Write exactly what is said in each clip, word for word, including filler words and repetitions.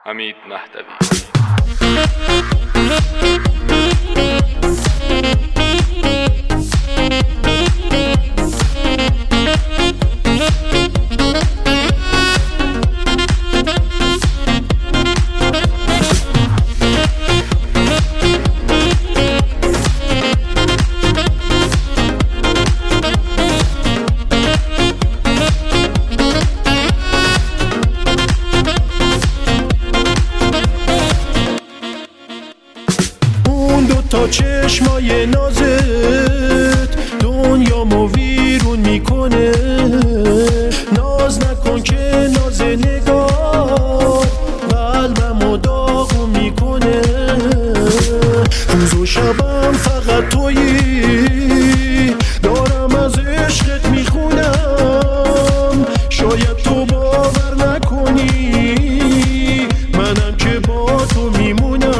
حمید مهدوی. تا چشمای نازت دنیامو ویرون میکنه، ناز نکن که ناز نگاه قلبمو داغون میکنه. روز و شبم فقط تویی، دارم از عشقت میخونم، شاید تو باور نکنی منم که با تو میمونم.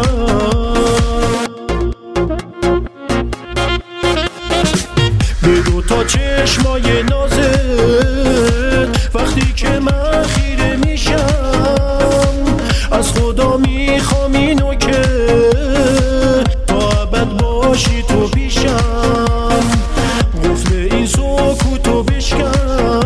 به دو تا چشمای نازت وقتی که من خیره میشم، از خدا میخوام اینو که تا ابد باشی تو پیشم، قفل این سکوتو بشکن.